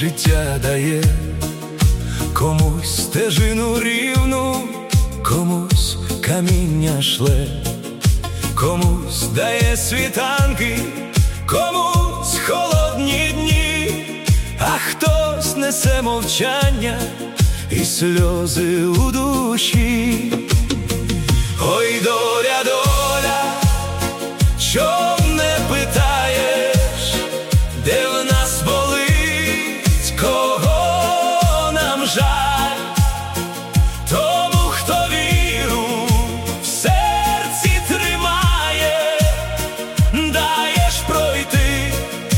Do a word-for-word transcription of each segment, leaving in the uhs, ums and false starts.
життя дає, комусь стежину рівну, комусь каміння шле, комусь дає світанки, комусь холодні дні, а хтось несе мовчання і сльози у душі. Ой, доля, доля, чом не питаєш, де в нас болить, кого нам жаль? Тому, хто віру в серці тримає, даєш пройти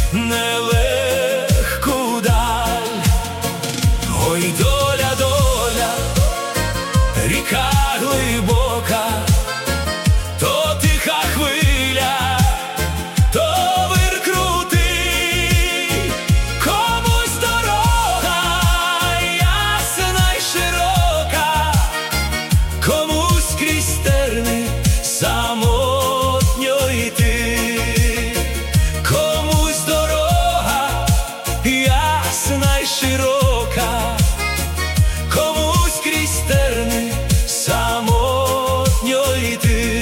нелегку даль. Ой, доля, доля, ріка глибока, то тиха хвиля, то вир крутий, комусь дорога ясна й широка, комусь крізь терни самотньо йти, комусь дорога ясна й широка, комусь крізь терни самотньо йти.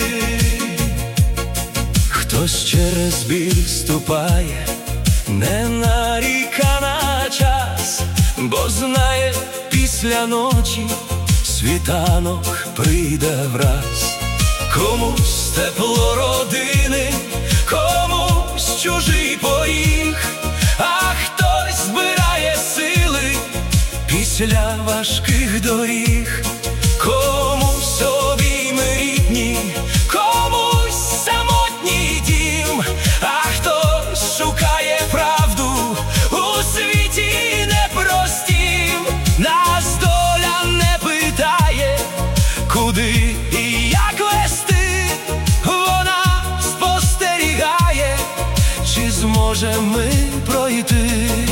Хтось через біль ступає, не наріка на час, бо знає, після ночі світанок прийде враз. Комусь тепло родини, комусь чужий поріг, а хтось збирає сили після важких доріг. Комусь обійми рідні, комусь самотній дім, а хтось шукає правду у світі непростім. Нас доля не питає, куди і як вести, вона спостерігає, чи зможемо ми пройти.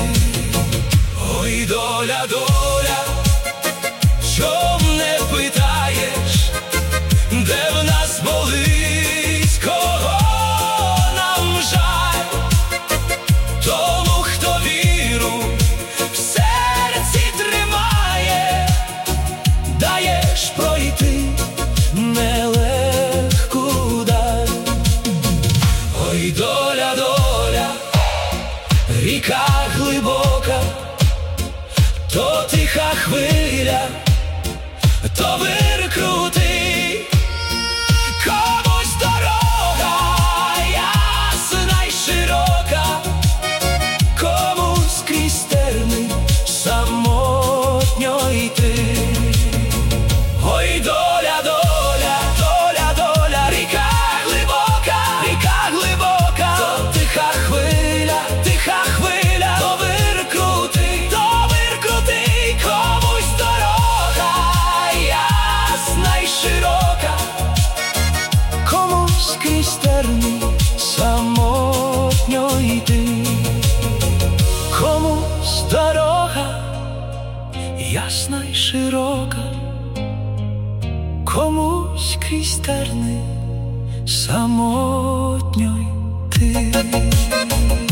Ой, доля, доля, чом не питаєш, де в нас болить, кого нам жаль? Тому, хто віру в серці тримає, даєш пройти нелегку даль. Ой, доля, доля, ріка глибока, то тиха хвиля, то вир крутий, комусь дорога ясна й широка, комусь крізь терни самотньо йти. Ой, доля, доля, доля, доля, ріка глибока, ріка глибока, то тиха хвиля, тиха хвиля, то вир крутий, то вир крутий, комусь дорога ясна й широка, комусь крізь терни самотньо йти, комусь дорога ясна й широка, комусь крізь терни самотньо йти.